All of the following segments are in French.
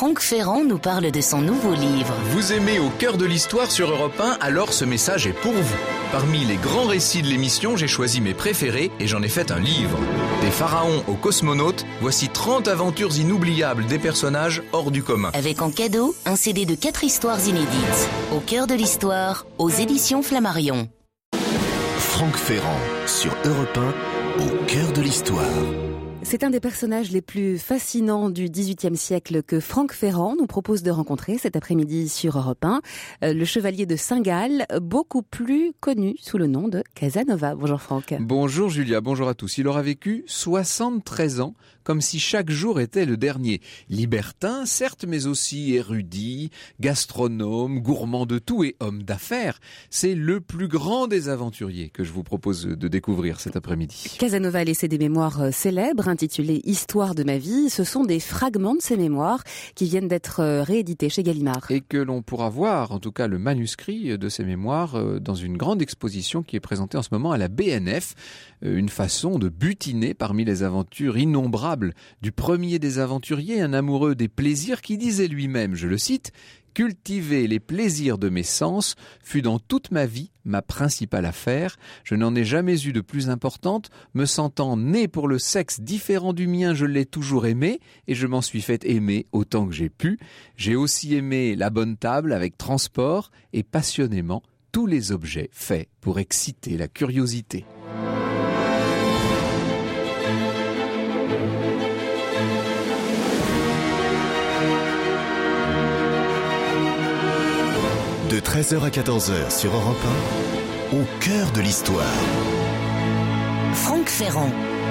Franck Ferrand nous parle de son nouveau livre. Vous aimez Au cœur de l'histoire sur Europe 1, alors ce message est pour vous. Parmi les grands récits de l'émission, j'ai choisi mes préférés et j'en ai fait un livre. Des pharaons aux cosmonautes, voici 30 aventures inoubliables des personnages hors du commun. Avec en cadeau, un CD de 4 histoires inédites. Au cœur de l'histoire, aux éditions Flammarion. Franck Ferrand sur Europe 1, au cœur de l'histoire. C'est un des personnages les plus fascinants du XVIIIe siècle que Franck Ferrand nous propose de rencontrer cet après-midi sur Europe 1. Le chevalier de Saint-Gall, beaucoup plus connu sous le nom de Casanova. Bonjour Franck. Bonjour Julia, bonjour à tous. Il aura vécu 73 ans, comme si chaque jour était le dernier. Libertin, certes, mais aussi érudit, gastronome, gourmand de tout et homme d'affaires. C'est le plus grand des aventuriers que je vous propose de découvrir cet après-midi. Casanova a laissé des mémoires célèbres intitulées « Histoire de ma vie ». Ce sont des fragments de ses mémoires qui viennent d'être réédités chez Gallimard. Et que l'on pourra voir, en tout cas le manuscrit de ces mémoires, dans une grande exposition qui est présentée en ce moment à la BNF. Une façon de butiner parmi les aventures innombrables du premier des aventuriers, un amoureux des plaisirs qui disait lui-même, je le cite, « Cultiver les plaisirs de mes sens fut dans toute ma vie ma principale affaire. Je n'en ai jamais eu de plus importante. Me sentant né pour le sexe différent du mien, je l'ai toujours aimé et je m'en suis fait aimer autant que j'ai pu. J'ai aussi aimé la bonne table avec transport et passionnément tous les objets faits pour exciter la curiosité. » De 13h à 14h sur Europe 1, au cœur de l'histoire. Franck Ferrand.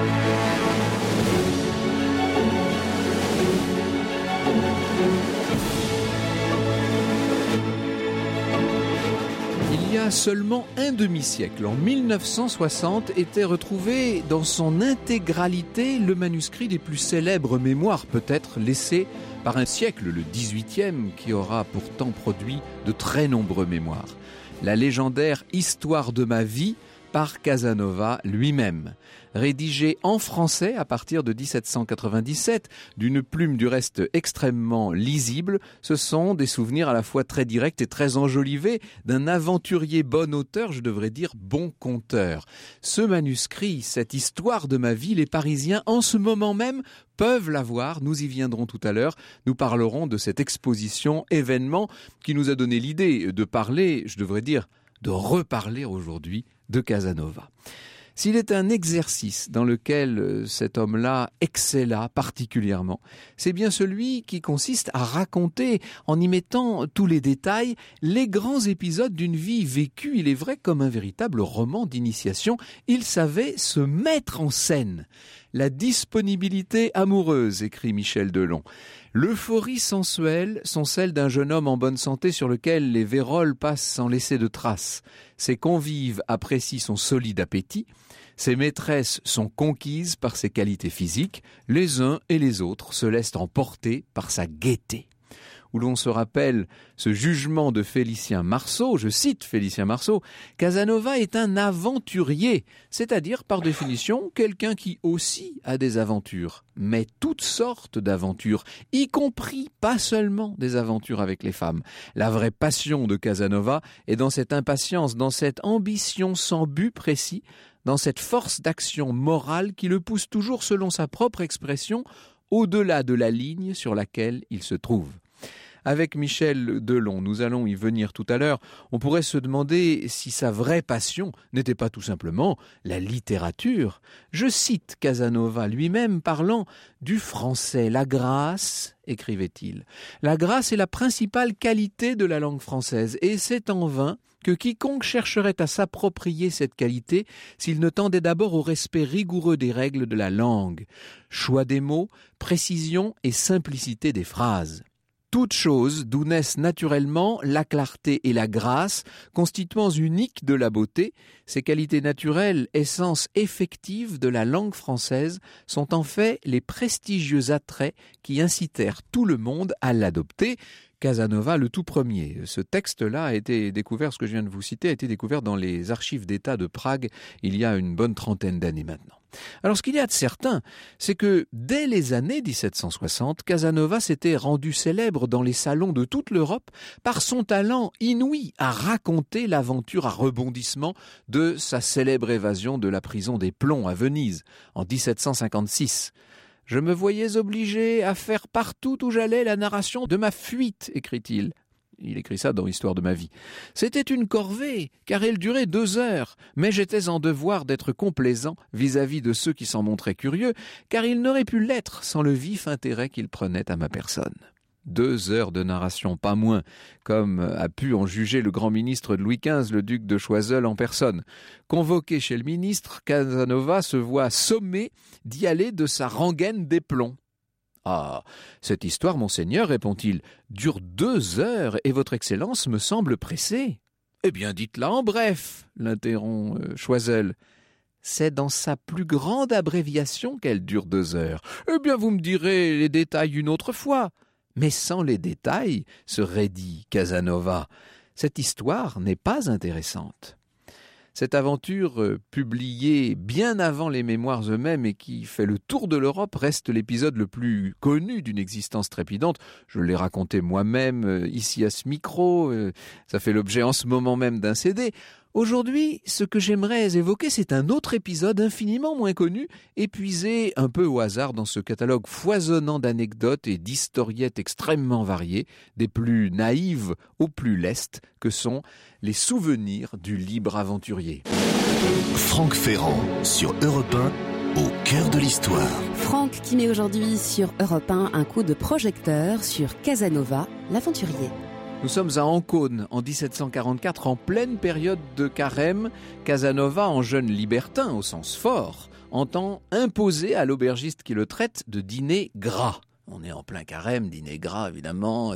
Il y a seulement un demi-siècle, en 1960, était retrouvé dans son intégralité le manuscrit des plus célèbres mémoires, peut-être laissé par un siècle, le 18e, qui aura pourtant produit de très nombreux mémoires. La légendaire « Histoire de ma vie » par Casanova lui-même. Rédigé en français à partir de 1797, d'une plume du reste extrêmement lisible, ce sont des souvenirs à la fois très directs et très enjolivés d'un aventurier bon auteur, je devrais dire bon conteur. Ce manuscrit, cette histoire de ma vie, les Parisiens en ce moment même peuvent la voir, nous y viendrons tout à l'heure, nous parlerons de cette exposition événement qui nous a donné l'idée de parler, je devrais dire, de reparler aujourd'hui de Casanova. S'il est un exercice dans lequel cet homme-là excella particulièrement, c'est bien celui qui consiste à raconter, en y mettant tous les détails, les grands épisodes d'une vie vécue, il est vrai, comme un véritable roman d'initiation. Il savait se mettre en scène. La disponibilité amoureuse, écrit Michel Delon. L'euphorie sensuelle sont celles d'un jeune homme en bonne santé sur lequel les vérolles passent sans laisser de traces. Ses convives apprécient son solide appétit. Ses maîtresses sont conquises par ses qualités physiques. Les uns et les autres se laissent emporter par sa gaieté. Où l'on se rappelle ce jugement de Félicien Marceau, je cite Félicien Marceau, Casanova est un aventurier, c'est-à-dire par définition quelqu'un qui aussi a des aventures, mais toutes sortes d'aventures, y compris pas seulement des aventures avec les femmes. La vraie passion de Casanova est dans cette impatience, dans cette ambition sans but précis, dans cette force d'action morale qui le pousse toujours, selon sa propre expression, au-delà de la ligne sur laquelle il se trouve. Avec Michel Delon, nous allons y venir tout à l'heure, on pourrait se demander si sa vraie passion n'était pas tout simplement la littérature. Je cite Casanova lui-même parlant du français, la grâce, écrivait-il. La grâce est la principale qualité de la langue française et c'est en vain que quiconque chercherait à s'approprier cette qualité s'il ne tendait d'abord au respect rigoureux des règles de la langue. Choix des mots, précision et simplicité des phrases. Toutes choses d'où naissent naturellement la clarté et la grâce, constituants uniques de la beauté, ces qualités naturelles, essence effective de la langue française, sont en fait les prestigieux attraits qui incitèrent tout le monde à l'adopter. Casanova le tout premier. Ce texte-là a été découvert, ce que je viens de vous citer, a été découvert dans les archives d'État de Prague il y a une bonne trentaine d'années maintenant. Alors ce qu'il y a de certain, c'est que dès les années 1760, Casanova s'était rendu célèbre dans les salons de toute l'Europe par son talent inouï à raconter l'aventure à rebondissement de sa célèbre évasion de la prison des Plombs à Venise en 1756. « Je me voyais obligé à faire partout où j'allais la narration de ma fuite », écrit-il. Il écrit ça dans Histoire de ma vie. C'était une corvée, car elle durait 2 heures, mais j'étais en devoir d'être complaisant vis-à-vis de ceux qui s'en montraient curieux, car ils n'auraient pu l'être sans le vif intérêt qu'ils prenaient à ma personne. 2 heures de narration, pas moins, comme a pu en juger le grand ministre de Louis XV, le duc de Choiseul en personne. Convoqué chez le ministre, Casanova se voit sommé d'y aller de sa rengaine des plombs. « Ah, cette histoire, monseigneur, répond-il, dure 2 heures et votre excellence me semble pressée. »« Eh bien, dites-la en bref, l'interrompt Choiseul. »« C'est dans sa plus grande abréviation qu'elle dure 2 heures. »« Eh bien, vous me direz les détails une autre fois. »« Mais sans les détails, se raidit Casanova, cette histoire n'est pas intéressante. » Cette aventure, publiée bien avant les mémoires eux-mêmes et qui fait le tour de l'Europe, reste l'épisode le plus connu d'une existence trépidante. Je l'ai raconté moi-même ici à ce micro, ça fait l'objet en ce moment même d'un CD. Aujourd'hui, ce que j'aimerais évoquer, c'est un autre épisode infiniment moins connu, épuisé un peu au hasard dans ce catalogue foisonnant d'anecdotes et d'historiettes extrêmement variées, des plus naïves aux plus lestes, que sont les souvenirs du libre aventurier. Franck Ferrand sur Europe 1, au cœur de l'histoire. Franck qui met aujourd'hui sur Europe 1 un coup de projecteur sur Casanova, l'aventurier. Nous sommes à Ancône, en 1744, en pleine période de carême. Casanova, en jeune libertin au sens fort, entend imposer à l'aubergiste qui le traite de dîner gras. On est en plein carême, dîner gras évidemment.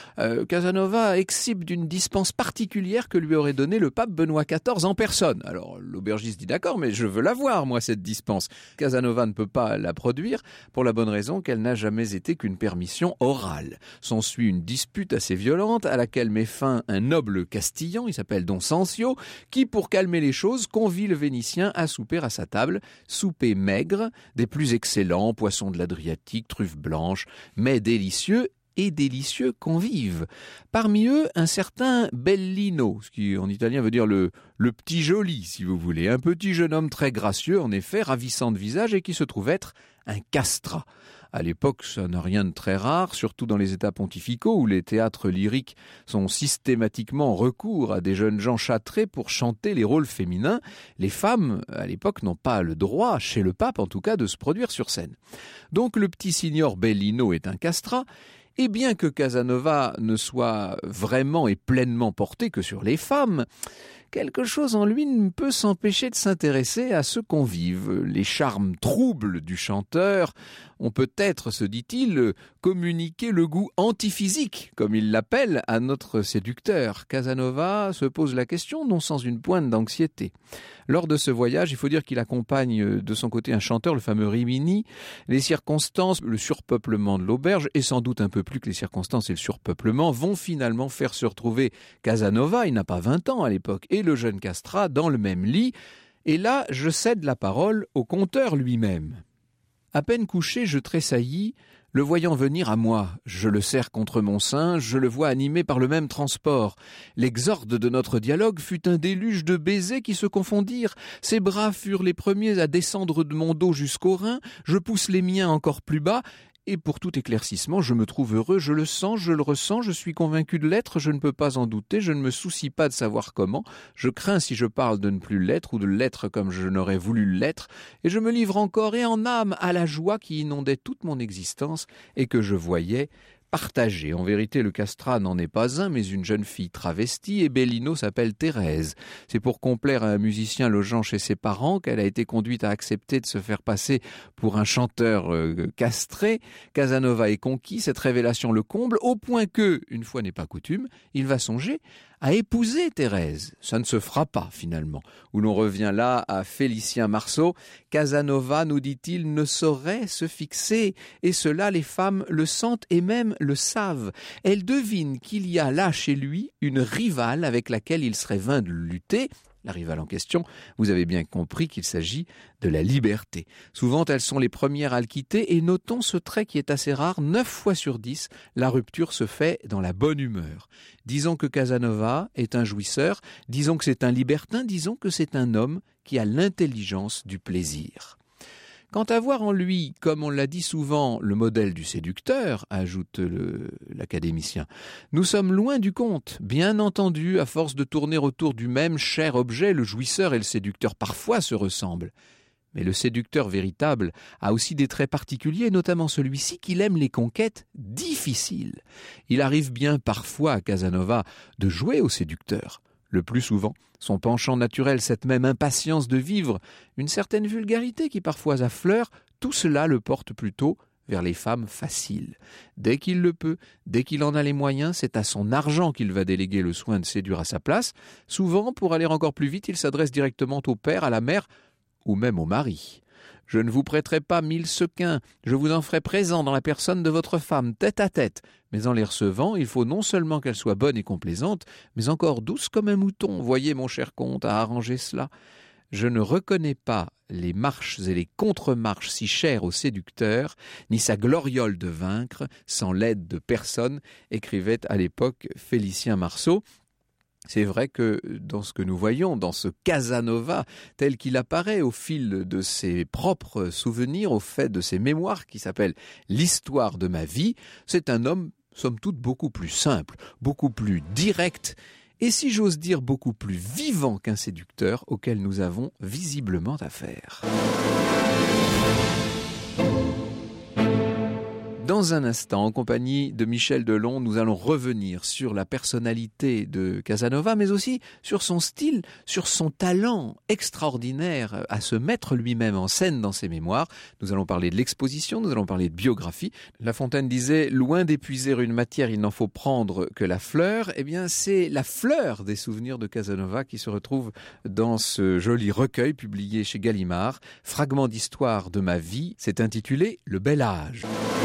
Casanova exhibe d'une dispense particulière que lui aurait donnée le pape Benoît XIV en personne. Alors l'aubergiste dit d'accord, mais je veux la voir moi cette dispense. Casanova ne peut pas la produire pour la bonne raison qu'elle n'a jamais été qu'une permission orale. S'ensuit une dispute assez violente à laquelle met fin un noble castillan, il s'appelle Don Sancio, qui pour calmer les choses convie le Vénitien à souper à sa table. Souper maigre, des plus excellents, poissons de l'Adriatique, truffes blanches, mais délicieux et délicieux convives. Parmi eux, un certain Bellino, ce qui en italien veut dire le petit joli, si vous voulez. Un petit jeune homme très gracieux, en effet, ravissant de visage et qui se trouve être un castrat. À l'époque, ça n'a rien de très rare, surtout dans les États pontificaux où les théâtres lyriques sont systématiquement en recours à des jeunes gens châtrés pour chanter les rôles féminins. Les femmes, à l'époque, n'ont pas le droit, chez le pape en tout cas, de se produire sur scène. Donc le petit signor Bellino est un castrat, et bien que Casanova ne soit vraiment et pleinement porté que sur les femmes, quelque chose en lui ne peut s'empêcher de s'intéresser à ce convive. Les charmes troubles du chanteur ont peut-être, se dit-il, communiqué le goût antiphysique, comme il l'appelle, à notre séducteur. Casanova se pose la question, non sans une pointe d'anxiété. Lors de ce voyage, il faut dire qu'il accompagne de son côté un chanteur, le fameux Rimini. Les circonstances, le surpeuplement de l'auberge, et sans doute un peu plus que les circonstances et le surpeuplement, vont finalement faire se retrouver Casanova, il n'a pas 20 ans à l'époque, et le jeune castrat dans le même lit. Et là, je cède la parole au conteur lui-même. À peine couché, je tressaillis, le voyant venir à moi. Je le serre contre mon sein, je le vois animé par le même transport. L'exorde de notre dialogue fut un déluge de baisers qui se confondirent. Ses bras furent les premiers à descendre de mon dos jusqu'au rein, je pousse les miens encore plus bas, et pour tout éclaircissement, je me trouve heureux, je le sens, je le ressens, je suis convaincu de l'être, je ne peux pas en douter, je ne me soucie pas de savoir comment, je crains si je parle de ne plus l'être ou de l'être comme je n'aurais voulu l'être, et je me livre encore et en âme à la joie qui inondait toute mon existence et que je voyais partagée. En vérité, le castrat n'en est pas un, mais une jeune fille travestie, et Bellino s'appelle Thérèse. C'est pour complaire à un musicien logeant chez ses parents qu'elle a été conduite à accepter de se faire passer pour un chanteur castré. Casanova est conquis, cette révélation le comble, au point que, une fois n'est pas coutume, il va songer à épouser Thérèse. Ça ne se fera pas finalement. Où l'on revient là à Félicien Marceau. Casanova, nous dit-il, ne saurait se fixer. Et cela, les femmes le sentent et même le savent. Elles devinent qu'il y a là chez lui une rivale avec laquelle il serait vain de lutter. La rivale en question, vous avez bien compris qu'il s'agit de la liberté. Souvent, elles sont les premières à le quitter et notons ce trait qui est assez rare, 9 fois sur 10, la rupture se fait dans la bonne humeur. Disons que Casanova est un jouisseur, disons que c'est un libertin, disons que c'est un homme qui a l'intelligence du plaisir. Quant à voir en lui, comme on l'a dit souvent, le modèle du séducteur, ajoute l'académicien, nous sommes loin du compte. Bien entendu, à force de tourner autour du même cher objet, le jouisseur et le séducteur parfois se ressemblent. Mais le séducteur véritable a aussi des traits particuliers, notamment celui-ci qu'il aime les conquêtes difficiles. Il arrive bien parfois à Casanova de jouer au séducteur. Le plus souvent, son penchant naturel, cette même impatience de vivre, une certaine vulgarité qui parfois affleure, tout cela le porte plutôt vers les femmes faciles. Dès qu'il le peut, dès qu'il en a les moyens, c'est à son argent qu'il va déléguer le soin de séduire à sa place. Souvent, pour aller encore plus vite, il s'adresse directement au père, à la mère ou même au mari. Je ne vous prêterai pas 1000 sequins, je vous en ferai présent dans la personne de votre femme, tête à tête. Mais en les recevant, il faut non seulement qu'elle soit bonne et complaisante, mais encore douce comme un mouton. Voyez, mon cher comte, à arranger cela. Je ne reconnais pas les marches et les contre-marches si chères au séducteur, ni sa gloriole de vaincre, sans l'aide de personne, écrivait à l'époque Félicien Marceau. C'est vrai que dans ce que nous voyons, dans ce Casanova, tel qu'il apparaît au fil de ses propres souvenirs, au fait de ses mémoires qui s'appellent « L'histoire de ma vie », c'est un homme, somme toute, beaucoup plus simple, beaucoup plus direct, et si j'ose dire beaucoup plus vivant qu'un séducteur auquel nous avons visiblement affaire. Dans un instant, en compagnie de Michel Delon, nous allons revenir sur la personnalité de Casanova, mais aussi sur son style, sur son talent extraordinaire à se mettre lui-même en scène dans ses mémoires. Nous allons parler de l'exposition, nous allons parler de biographie. La Fontaine disait « Loin d'épuiser une matière, il n'en faut prendre que la fleur ». Eh bien, c'est la fleur des souvenirs de Casanova qui se retrouve dans ce joli recueil publié chez Gallimard. Fragment d'histoire de ma vie, c'est intitulé « Le bel âge ».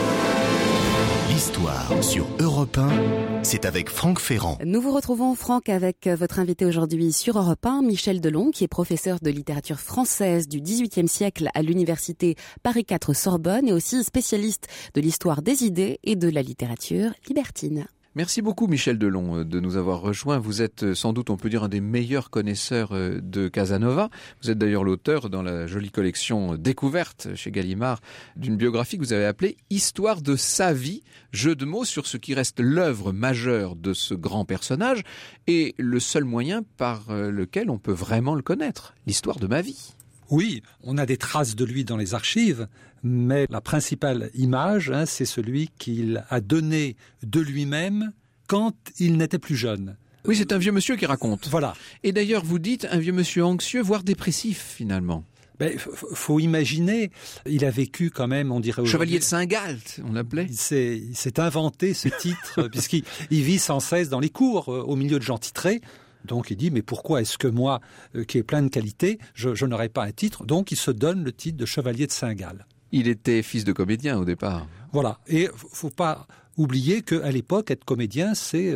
L'histoire sur Europe 1, c'est avec Franck Ferrand. Nous vous retrouvons, Franck, avec votre invité aujourd'hui sur Europe 1, Michel Delon, qui est professeur de littérature française du XVIIIe siècle à l'université Paris 4 Sorbonne et aussi spécialiste de l'histoire des idées et de la littérature libertine. Merci beaucoup Michel Delon de nous avoir rejoints. Vous êtes sans doute, on peut dire, un des meilleurs connaisseurs de Casanova. Vous êtes d'ailleurs l'auteur dans la jolie collection Découverte chez Gallimard d'une biographie que vous avez appelée « Histoire de sa vie », jeu de mots sur ce qui reste l'œuvre majeure de ce grand personnage et le seul moyen par lequel on peut vraiment le connaître, l'histoire de ma vie. Oui, on a des traces de lui dans les archives, mais la principale image, c'est celui qu'il a donné de lui-même quand il n'était plus jeune. Oui, c'est un vieux monsieur qui raconte. Voilà. Et d'ailleurs, vous dites un vieux monsieur anxieux, voire dépressif, finalement. Faut imaginer, il a vécu quand même, on dirait... Chevalier de Saint-Gall, on l'appelait. Il s'est inventé ce titre, puisqu'il vit sans cesse dans les cours, au milieu de gens titrés. Donc il dit, mais pourquoi est-ce que moi, qui ai plein de qualités, je n'aurais pas un titre? Donc il se donne le titre de chevalier de Saint-Gall. Il était fils de comédien au départ. Voilà, et faut pas oublier qu'à l'époque, être comédien, c'est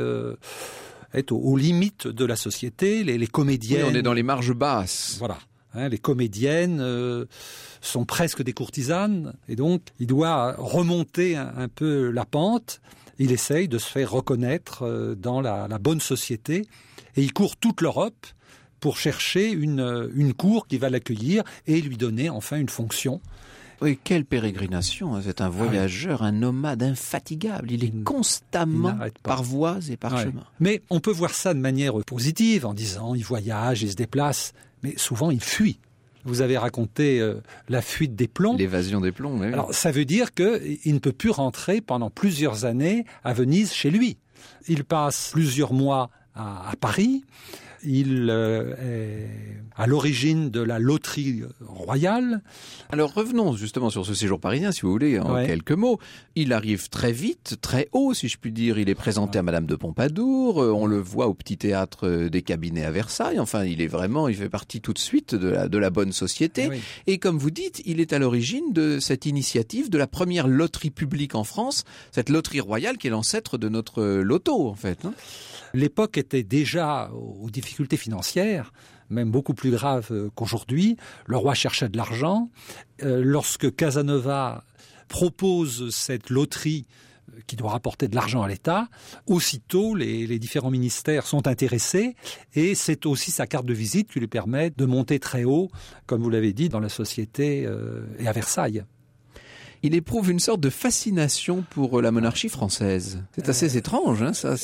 être aux limites de la société. Les comédiennes... Oui, on est dans les marges basses. Voilà, les comédiennes sont presque des courtisanes, et donc il doit remonter un peu la pente. Il essaye de se faire reconnaître dans la bonne société, et il court toute l'Europe pour chercher une cour qui va l'accueillir et lui donner enfin une fonction. Oui, quelle pérégrination, c'est un voyageur, un nomade infatigable, il est constamment par voies et par chemins. Mais on peut voir ça de manière positive, en disant il voyage, il se déplace, mais souvent il fuit. Vous avez raconté la fuite des plombs. L'évasion des plombs, oui. Alors ça veut dire qu'il ne peut plus rentrer pendant plusieurs années à Venise chez lui. Il passe plusieurs mois à Paris. Il est à l'origine de la loterie royale. Alors revenons justement sur ce séjour parisien, si vous voulez, en quelques mots. Il arrive très vite, très haut, si je puis dire. Il est présenté à Madame de Pompadour. On le voit au petit théâtre des cabinets à Versailles. Enfin, il fait partie tout de suite de la bonne société. Oui. Et comme vous dites, il est à l'origine de cette initiative de la première loterie publique en France, cette loterie royale qui est l'ancêtre de notre loto, en fait. Hein. L'époque était déjà aux difficultés financières, même beaucoup plus graves qu'aujourd'hui. Le roi cherchait de l'argent. Lorsque Casanova propose cette loterie qui doit rapporter de l'argent à l'État, aussitôt les différents ministères sont intéressés et c'est aussi sa carte de visite qui lui permet de monter très haut, comme vous l'avez dit, dans la société et à Versailles. Il éprouve une sorte de fascination pour la monarchie française. C'est assez étrange, hein, ça.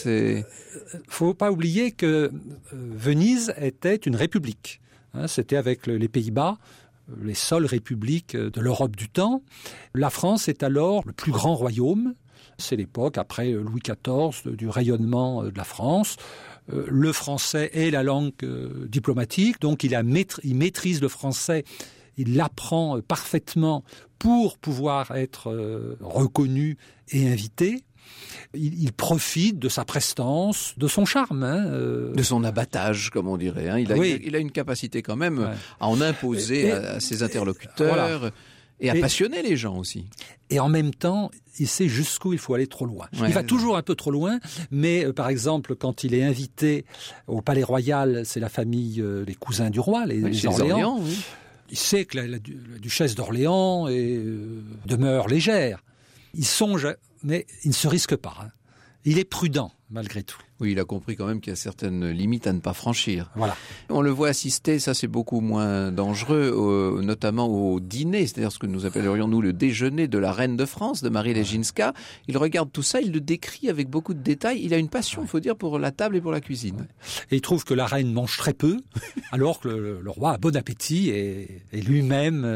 Faut pas oublier que Venise était une république. C'était avec les Pays-Bas les seules républiques de l'Europe du temps. La France est alors le plus grand royaume. C'est l'époque, après Louis XIV, du rayonnement de la France. Le français est la langue diplomatique, donc il maîtrise le français. Il l'apprend parfaitement pour pouvoir être reconnu et invité. Il profite de sa prestance, de son charme. De son abattage, comme on dirait. Hein. Il a une capacité quand même à en imposer à ses interlocuteurs. Voilà. Et à passionner les gens aussi. Et en même temps, il sait jusqu'où il faut aller trop loin. Il va toujours un peu trop loin, mais par exemple, quand il est invité au Palais Royal, c'est la famille, les cousins du roi, les Orléans. Oui. Il sait que la duchesse d'Orléans demeure légère. Il songe, mais il ne se risque pas. Hein. Il est prudent, malgré tout. Oui, il a compris quand même qu'il y a certaines limites à ne pas franchir. Voilà. On le voit assister, ça c'est beaucoup moins dangereux, notamment au dîner, c'est-à-dire ce que nous appellerions nous le déjeuner de la reine de France, de Marie Leginska. Il regarde tout ça, il le décrit avec beaucoup de détails. Il a une passion, il faut dire, pour la table et pour la cuisine. Et il trouve que la reine mange très peu, alors que le roi a bon appétit et lui-même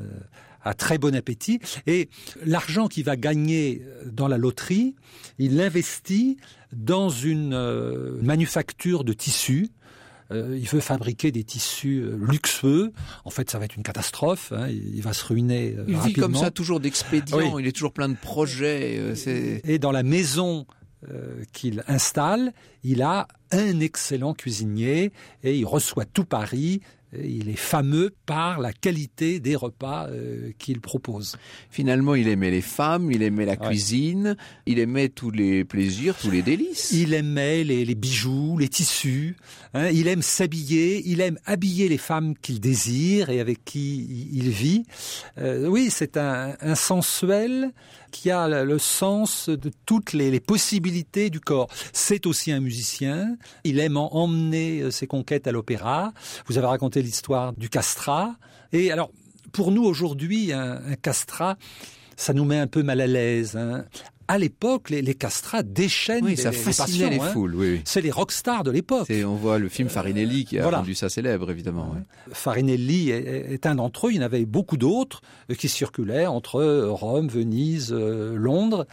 a très bon appétit. Et l'argent qu'il va gagner dans la loterie, il l'investit dans une manufacture de tissus. Il veut fabriquer des tissus luxueux. En fait, ça va être une catastrophe. Hein. Il va se ruiner rapidement. Il vit comme ça, toujours d'expédients. Oui. Il est toujours plein de projets. Et dans la maison qu'il installe, il a un excellent cuisinier et il reçoit tout Paris. Il est fameux par la qualité des repas qu'il propose. Finalement, il aimait les femmes, il aimait la cuisine, il aimait tous les plaisirs, tous les délices. Il aimait les bijoux, les tissus. Hein, il aime s'habiller, il aime habiller les femmes qu'il désire et avec qui il vit. Oui, c'est un sensuel qui a le sens de toutes les possibilités du corps. C'est aussi un musicien. Il aime emmener ses conquêtes à l'opéra. Vous avez raconté l'histoire du castrat. Et alors, pour nous aujourd'hui, un castrat, ça nous met un peu mal à l'aise. Hein. À l'époque, les castrats déchaînent les fascinait les foules. Oui. C'est les rockstars de l'époque. On voit le film Farinelli qui a rendu ça célèbre, évidemment. Ouais. Farinelli est un d'entre eux. Il y en avait beaucoup d'autres qui circulaient entre Rome, Venise, Londres.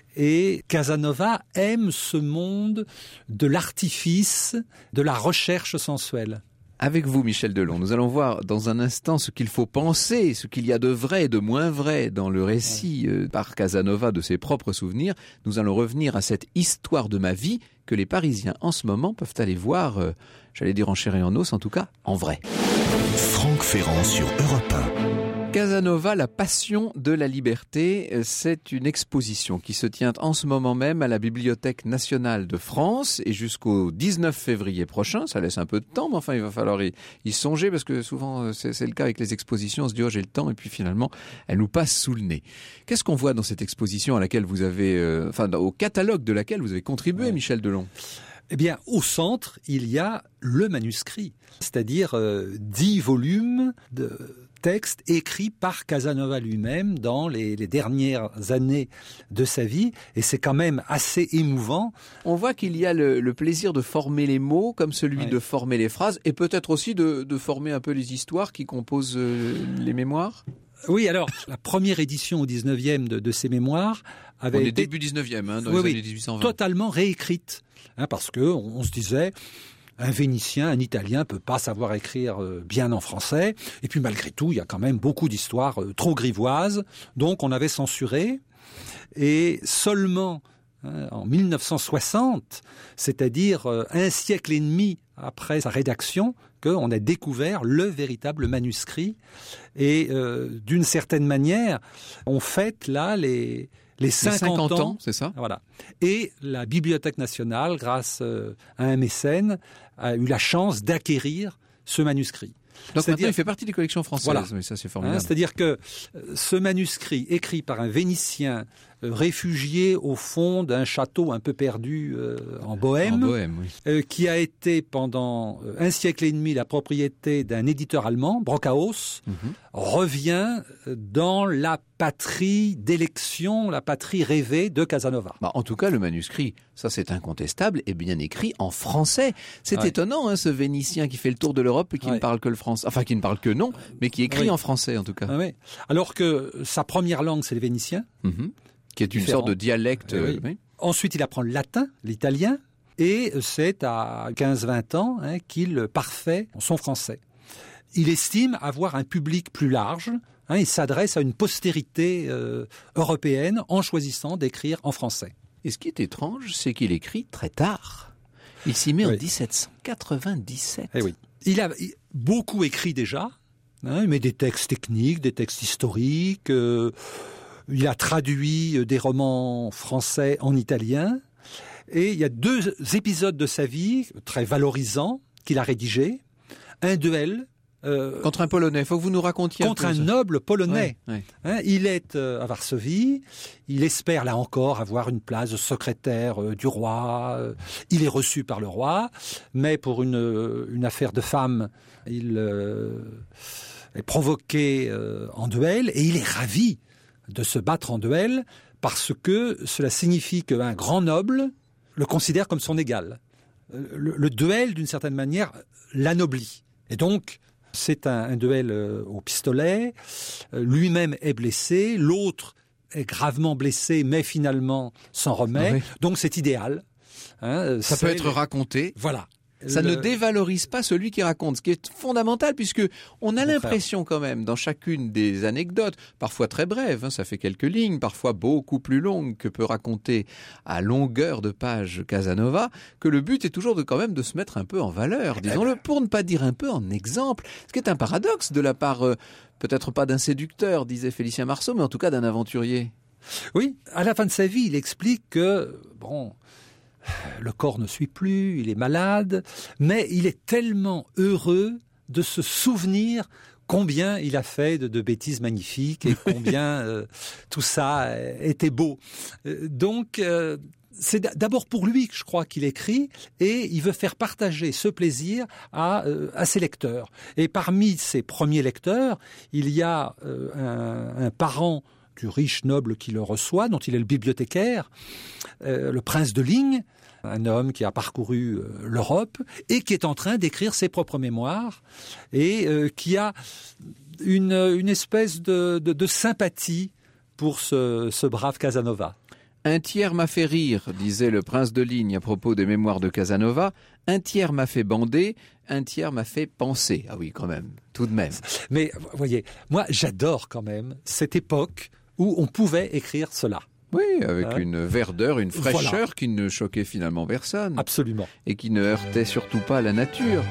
Et Casanova aime ce monde de l'artifice, de la recherche sensuelle. Avec vous, Michel Delon, nous allons voir dans un instant ce qu'il faut penser, ce qu'il y a de vrai et de moins vrai dans le récit par Casanova de ses propres souvenirs. Nous allons revenir à cette histoire de ma vie que les Parisiens en ce moment peuvent aller voir, j'allais dire en chair et en os, en tout cas en vrai. Franck Ferrand sur Europe 1. Casanova, la passion de la liberté, c'est une exposition qui se tient en ce moment même à la Bibliothèque nationale de France et jusqu'au 19 février prochain. Ça laisse un peu de temps, mais enfin il va falloir y songer parce que souvent c'est le cas avec les expositions. On se dit j'ai le temps et puis finalement elle nous passe sous le nez. Qu'est-ce qu'on voit dans cette exposition à laquelle vous avez, au catalogue de laquelle vous avez contribué, Michel Delon? Eh bien, au centre, il y a le manuscrit, c'est-à-dire 10 volumes de textes écrits par Casanova lui-même dans les dernières années de sa vie, et c'est quand même assez émouvant. On voit qu'il y a le plaisir de former les mots, comme celui de former les phrases, et peut-être aussi de former un peu les histoires qui composent les mémoires. Oui, alors, la première édition au 19e de ces mémoires avait été début 19e, dans les années 1820. Totalement réécrite, parce que on se disait, un Vénitien, un Italien peut pas savoir écrire bien en français, et puis malgré tout, il y a quand même beaucoup d'histoires trop grivoises, donc on avait censuré, et seulement en 1960, c'est-à-dire un siècle et demi après sa rédaction, qu'on a découvert le véritable manuscrit. Et d'une certaine manière, on fête là les 50 ans. C'est ça ? Voilà. Et la Bibliothèque nationale, grâce à un mécène, a eu la chance d'acquérir ce manuscrit. Donc maintenant, il fait partie des collections françaises. Voilà. Mais ça, c'est formidable. C'est-à-dire que ce manuscrit, écrit par un Vénitien réfugié au fond d'un château un peu perdu en Bohême, oui. Qui a été pendant un siècle et demi la propriété d'un éditeur allemand, Brockhaus, revient dans la patrie d'élection, la patrie rêvée de Casanova. En tout cas, le manuscrit, ça c'est incontestable, est bien écrit en français. C'est étonnant, ce Vénitien qui fait le tour de l'Europe et qui ne parle que le français. Enfin, qui ne parle que non, mais qui écrit en français en tout cas. Oui. Alors que sa première langue, c'est le vénitien. Qui est une sorte de dialecte. Oui. Ensuite, il apprend le latin, l'italien, et c'est à 15-20 ans qu'il parfait son français. Il estime avoir un public plus large. Il s'adresse à une postérité européenne en choisissant d'écrire en français. Et ce qui est étrange, c'est qu'il écrit très tard. Il s'y met en 1797. Oui. Il a beaucoup écrit déjà, il met des textes techniques, des textes historiques. Il a traduit des romans français en italien. Et il y a 2 épisodes de sa vie très valorisants qu'il a rédigés. Un duel. Contre un Polonais, il faut que vous nous racontiez. Contre un noble Polonais. Ouais. Il est à Varsovie. Il espère, là encore, avoir une place de secrétaire du roi. Il est reçu par le roi. Mais pour une affaire de femme, il est provoqué en duel. Et il est ravi de se battre en duel parce que cela signifie qu'un grand noble le considère comme son égal. Le duel, d'une certaine manière, l'anoblit. Et donc, c'est un duel au pistolet. Lui-même est blessé, l'autre est gravement blessé, mais finalement s'en remet. Donc, c'est idéal. Ça peut être raconté. Voilà. Ça ne dévalorise pas celui qui raconte, ce qui est fondamental puisque on a l'impression quand même dans chacune des anecdotes, parfois très brèves, ça fait quelques lignes, parfois beaucoup plus longues que peut raconter à longueur de page Casanova, que le but est toujours quand même de se mettre un peu en valeur, disons-le, pour ne pas dire un peu en exemple, ce qui est un paradoxe de la part, peut-être pas d'un séducteur, disait Félicien Marceau, mais en tout cas d'un aventurier. Oui, à la fin de sa vie, il explique que, le corps ne suit plus, il est malade, mais il est tellement heureux de se souvenir combien il a fait de bêtises magnifiques et combien tout ça était beau. Donc, c'est d'abord pour lui que je crois qu'il écrit et il veut faire partager ce plaisir à ses lecteurs. Et parmi ses premiers lecteurs, il y a un parent du riche noble qui le reçoit, dont il est le bibliothécaire, le prince de Ligne, un homme qui a parcouru l'Europe et qui est en train d'écrire ses propres mémoires et qui a une espèce de sympathie pour ce brave Casanova. Un tiers m'a fait rire, disait le prince de Ligne à propos des mémoires de Casanova. Un tiers m'a fait bander, un tiers m'a fait penser. Ah oui, quand même, tout de même. Mais, vous voyez, moi, j'adore quand même cette époque où on pouvait écrire cela. Oui, avec une verdeur, une fraîcheur qui ne choquait finalement personne. Absolument. Et qui ne heurtait surtout pas la nature.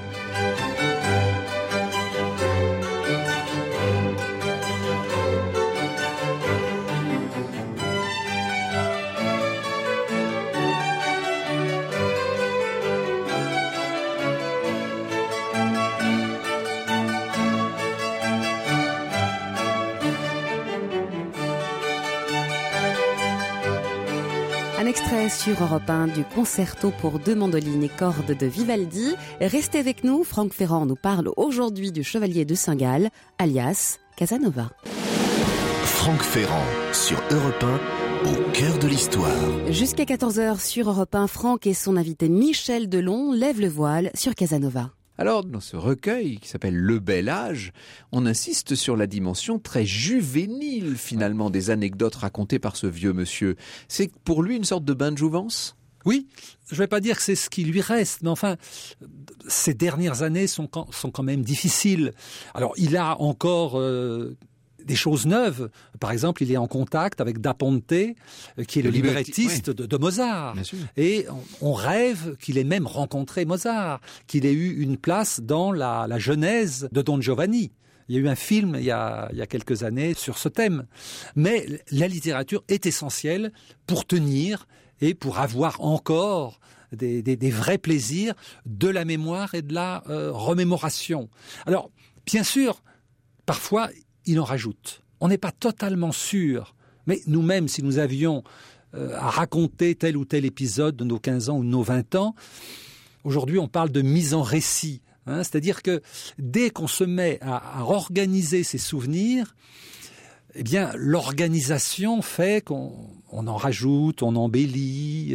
Un extrait sur Europe 1 du concerto pour 2 mandolines et cordes de Vivaldi. Restez avec nous, Franck Ferrand nous parle aujourd'hui du chevalier de Saint-Gall, alias Casanova. Franck Ferrand sur Europe 1, au cœur de l'histoire. Jusqu'à 14h sur Europe 1, Franck et son invité Michel Delon lèvent le voile sur Casanova. Alors, dans ce recueil qui s'appelle Le Bel Âge, on insiste sur la dimension très juvénile, finalement, des anecdotes racontées par ce vieux monsieur. C'est pour lui une sorte de bain de jouvence ? Oui, je ne vais pas dire que c'est ce qui lui reste, mais enfin, ces dernières années sont quand même difficiles. Alors, il a encore des choses neuves. Par exemple, il est en contact avec Da Ponte, qui est le librettiste de Mozart. Et on rêve qu'il ait même rencontré Mozart, qu'il ait eu une place dans la genèse de Don Giovanni. Il y a eu un film il y a quelques années sur ce thème. Mais la littérature est essentielle pour tenir et pour avoir encore des vrais plaisirs de la mémoire et de la remémoration. Alors, bien sûr, parfois, il en rajoute. On n'est pas totalement sûr, mais nous-mêmes, si nous avions à raconter tel ou tel épisode de nos 15 ans ou de nos 20 ans, aujourd'hui, on parle de mise en récit. C'est-à-dire que dès qu'on se met à organiser ses souvenirs, eh bien, l'organisation fait qu'on en rajoute, on embellit,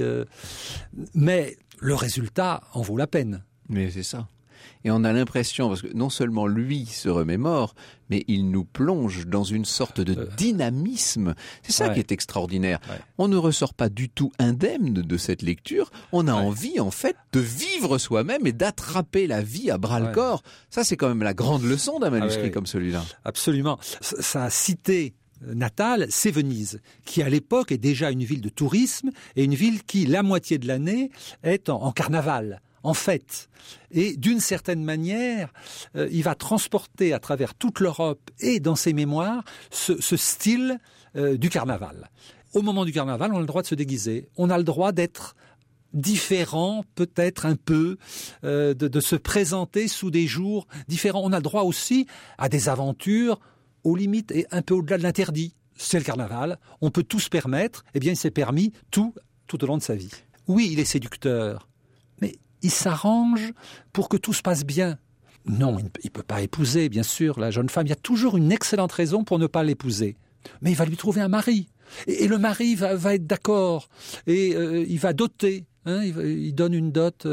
mais le résultat en vaut la peine. Mais c'est ça. Et on a l'impression, parce que non seulement lui se remémore, mais il nous plonge dans une sorte de dynamisme. C'est ça qui est extraordinaire. Ouais. On ne ressort pas du tout indemne de cette lecture. On a envie, en fait, de vivre soi-même et d'attraper la vie à bras-le-corps. Ça, c'est quand même la grande leçon d'un manuscrit comme celui-là. Absolument. Sa cité natale, c'est Venise, qui à l'époque est déjà une ville de tourisme et une ville qui, la moitié de l'année, est en carnaval. En fait, et d'une certaine manière, il va transporter à travers toute l'Europe et dans ses mémoires ce style du carnaval. Au moment du carnaval, on a le droit de se déguiser, on a le droit d'être différent, peut-être un peu, de se présenter sous des jours différents. On a le droit aussi à des aventures aux limites et un peu au-delà de l'interdit. C'est le carnaval, on peut tout se permettre, eh bien il s'est permis tout au long de sa vie. Oui, il est séducteur, mais il s'arrange pour que tout se passe bien. Non, il ne peut pas épouser, bien sûr, la jeune femme. Il y a toujours une excellente raison pour ne pas l'épouser. Mais il va lui trouver un mari. Et le mari va être d'accord. Et il va doter. Il donne une dot.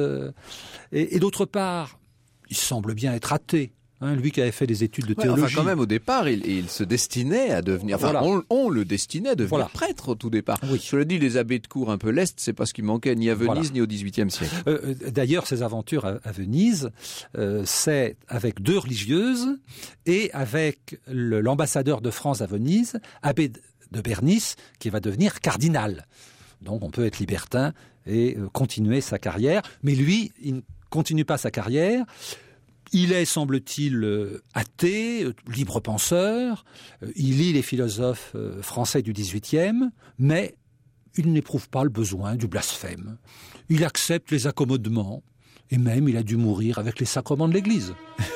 Et d'autre part, il semble bien être athée. Lui qui avait fait des études de théologie. Enfin, quand même, au départ, il se destinait à devenir... Enfin, voilà. on le destinait à devenir prêtre au tout départ. Oui. Cela dit, les abbés de cour un peu lestes, c'est parce qu'il manquait ni à Venise ni au XVIIIe siècle. D'ailleurs, ses aventures à Venise, c'est avec 2 religieuses et avec l'ambassadeur de France à Venise, abbé de Bernis, qui va devenir cardinal. Donc, on peut être libertin et continuer sa carrière. Mais lui, il ne continue pas sa carrière. Il est, semble-t-il, athée, libre penseur, il lit les philosophes français du XVIIIe, mais il n'éprouve pas le besoin du blasphème. Il accepte les accommodements, et même il a dû mourir avec les sacrements de l'Église.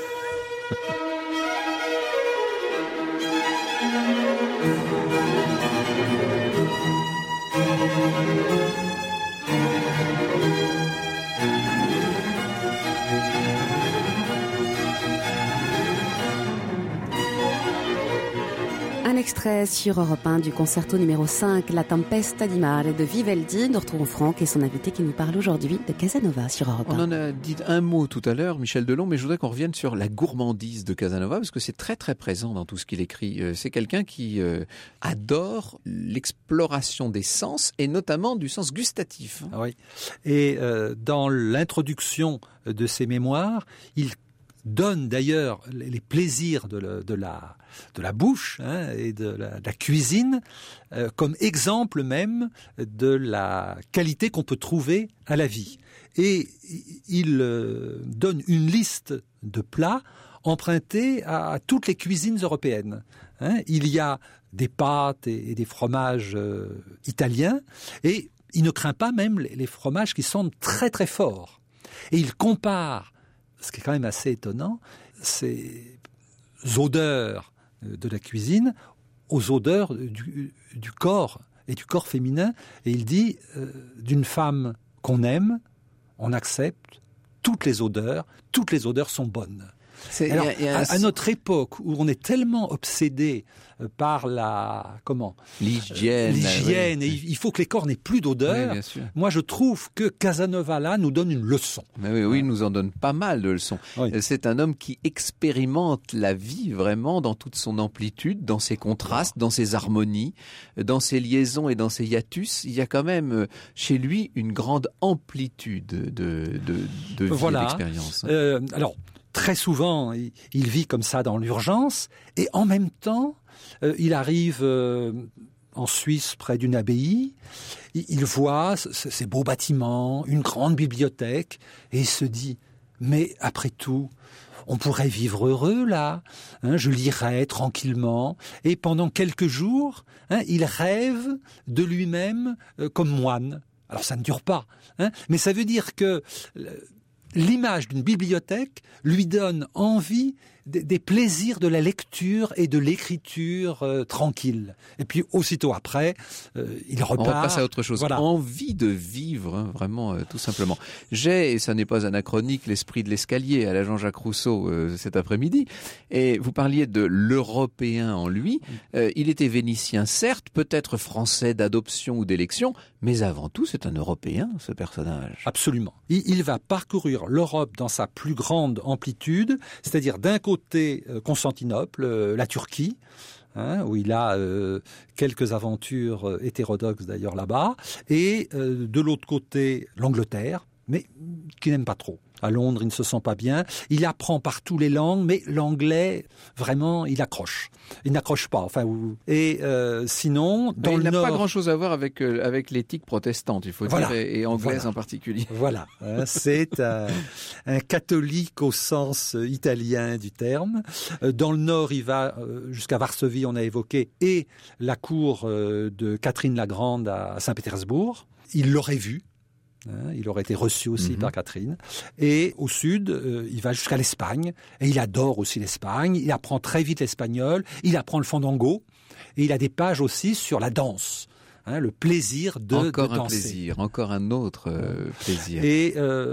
Un extrait sur Europe 1 du concerto numéro 5, La Tempesta di Mare de Vivaldi. Nous retrouvons Franck et son invité qui nous parle aujourd'hui de Casanova sur Europe 1. On en a dit un mot tout à l'heure, Michel Delon, mais je voudrais qu'on revienne sur la gourmandise de Casanova, parce que c'est très très présent dans tout ce qu'il écrit. C'est quelqu'un qui adore l'exploration des sens, et notamment du sens gustatif. Ah oui. Et dans l'introduction de ses mémoires, il donne d'ailleurs les plaisirs de la bouche et de la cuisine comme exemple même de la qualité qu'on peut trouver à la vie. Et il donne une liste de plats empruntés à toutes les cuisines européennes. Il y a des pâtes et des fromages italiens, et il ne craint pas même les fromages qui sont très très forts. Et il compare, ce qui est quand même assez étonnant, ces odeurs de la cuisine aux odeurs du corps et du corps féminin. Et il dit, d'une femme qu'on aime, on accepte toutes les odeurs sont bonnes. Alors, à notre époque où on est tellement obsédé par l'hygiène, et il faut que les corps n'aient plus d'odeur. Oui, moi, je trouve que Casanova là nous donne une leçon. Mais oui, il nous en donne pas mal de leçons. Oui. C'est un homme qui expérimente la vie vraiment dans toute son amplitude, dans ses contrastes, dans ses harmonies, dans ses liaisons et dans ses hiatus. Il y a quand même chez lui une grande amplitude de vie et d'expérience. Alors, très souvent, il vit comme ça dans l'urgence, et en même temps, il arrive en Suisse, près d'une abbaye, il voit ces beaux bâtiments, une grande bibliothèque, et il se dit, mais après tout, on pourrait vivre heureux là, je lirais tranquillement, et pendant quelques jours, il rêve de lui-même comme moine. Alors ça ne dure pas, mais ça veut dire que l'image d'une bibliothèque lui donne envie des plaisirs de la lecture et de l'écriture tranquille. Et puis aussitôt après, il repart. On repasse à autre chose. Voilà. Envie de vivre, vraiment, tout simplement. J'ai, et ça n'est pas anachronique, l'esprit de l'escalier à la Jean-Jacques Rousseau cet après-midi. Et vous parliez de l'Européen en lui. Il était vénitien, certes, peut-être français d'adoption ou d'élection, mais avant tout, c'est un Européen, ce personnage. Absolument. Il va parcourir l'Europe dans sa plus grande amplitude, c'est-à-dire d'un côté Constantinople, la Turquie, où il a quelques aventures hétérodoxes d'ailleurs là-bas, et de l'autre côté l'Angleterre, mais qui n'aime pas trop. À Londres, il ne se sent pas bien. Il apprend partout les langues, mais l'anglais, vraiment, il accroche. Il n'accroche pas. Et sinon, dans le Nord... Il n'a pas grand-chose à voir avec l'éthique protestante, il faut dire, et anglaise en particulier. Voilà. C'est un catholique au sens italien du terme. Dans le Nord, il va jusqu'à Varsovie, on a évoqué, et la cour de Catherine la Grande à Saint-Pétersbourg. Il l'aurait vu. Il aurait été reçu aussi par Catherine. Et au sud, il va jusqu'à l'Espagne. Et il adore aussi l'Espagne. Il apprend très vite l'espagnol. Il apprend le fandango. Et il a des pages aussi sur la danse. Le plaisir de danser. Encore un plaisir, encore un autre plaisir. Et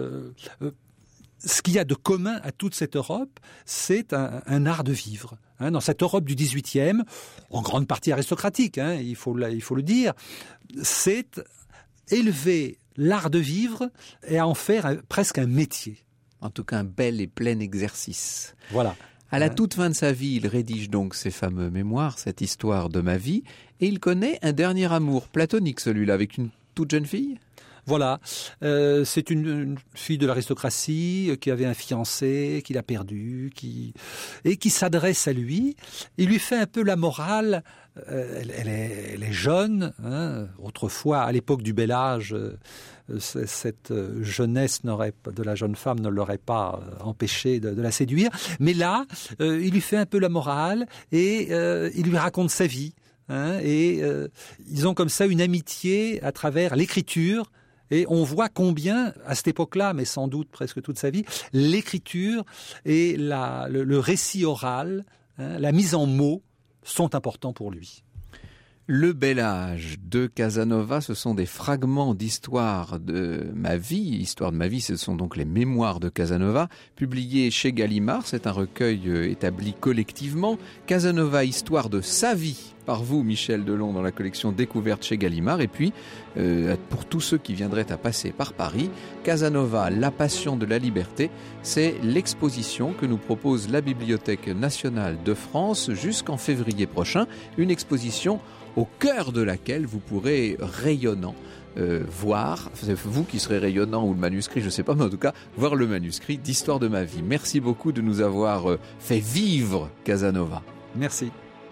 ce qu'il y a de commun à toute cette Europe, c'est un art de vivre. Dans cette Europe du XVIIIe, en grande partie aristocratique, il faut le dire, c'est élever l'art de vivre et à en faire presque un métier. En tout cas, un bel et plein exercice. Voilà. À la toute fin de sa vie, il rédige donc ses fameux mémoires, cette histoire de ma vie, et il connaît un dernier amour platonique, celui-là, avec une toute jeune fille. Voilà, c'est une fille de l'aristocratie qui avait un fiancé, qu'il a perdu, et qui s'adresse à lui. Il lui fait un peu la morale. Elle est jeune. Autrefois, à l'époque du bel âge, cette jeunesse de la jeune femme ne l'aurait pas empêché de la séduire. Mais là, il lui fait un peu la morale et il lui raconte sa vie. Ils ont comme ça une amitié à travers l'écriture. Et on voit combien, à cette époque-là, mais sans doute presque toute sa vie, l'écriture et le récit oral, la mise en mots, sont importants pour lui. Le bel âge de Casanova, ce sont des fragments d'histoire de ma vie. Histoire de ma vie, ce sont donc les mémoires de Casanova, publiés chez Gallimard. C'est un recueil établi collectivement. Casanova, histoire de sa vie, par vous, Michel Delon, dans la collection Découverte chez Gallimard. Et puis, pour tous ceux qui viendraient à passer par Paris, Casanova, la passion de la liberté, c'est l'exposition que nous propose la Bibliothèque nationale de France jusqu'en février prochain. Une exposition au cœur de laquelle vous pourrez rayonnant voir, vous qui serez rayonnant ou le manuscrit, je ne sais pas, mais en tout cas, voir le manuscrit d'Histoire de ma vie. Merci beaucoup de nous avoir fait vivre Casanova. Merci.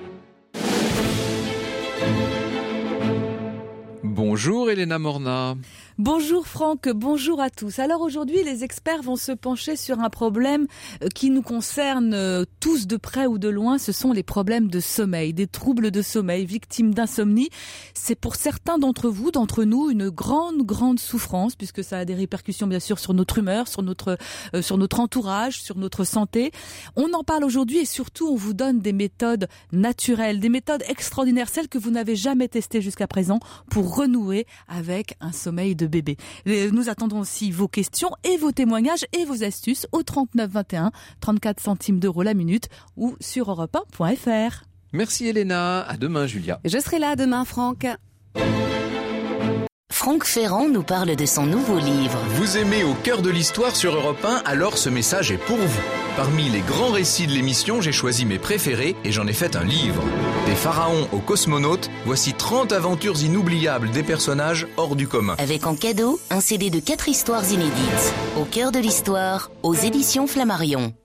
Bonjour Elena Morna. Bonjour Franck, bonjour à tous. Alors aujourd'hui, les experts vont se pencher sur un problème qui nous concerne tous de près ou de loin. Ce sont les problèmes de sommeil, des troubles de sommeil, victimes d'insomnie. C'est pour certains d'entre vous, d'entre nous, une grande souffrance, puisque ça a des répercussions bien sûr sur notre humeur, sur notre entourage, sur notre santé. On en parle aujourd'hui et surtout on vous donne des méthodes naturelles, des méthodes extraordinaires, celles que vous n'avez jamais testées jusqu'à présent pour renouer avec un sommeil de bébé. Nous attendons aussi vos questions et vos témoignages et vos astuces au 39 21, 34 centimes d'euros la minute ou sur europe1.fr. Merci Elena, à demain Julia. Je serai là demain, Franck. Franck Ferrand nous parle de son nouveau livre. Vous aimez Au cœur de l'histoire sur Europe 1, alors ce message est pour vous. Parmi les grands récits de l'émission, j'ai choisi mes préférés et j'en ai fait un livre. Des pharaons aux cosmonautes, voici 30 aventures inoubliables des personnages hors du commun. Avec en cadeau, un CD de 4 histoires inédites. Au cœur de l'histoire, aux éditions Flammarion.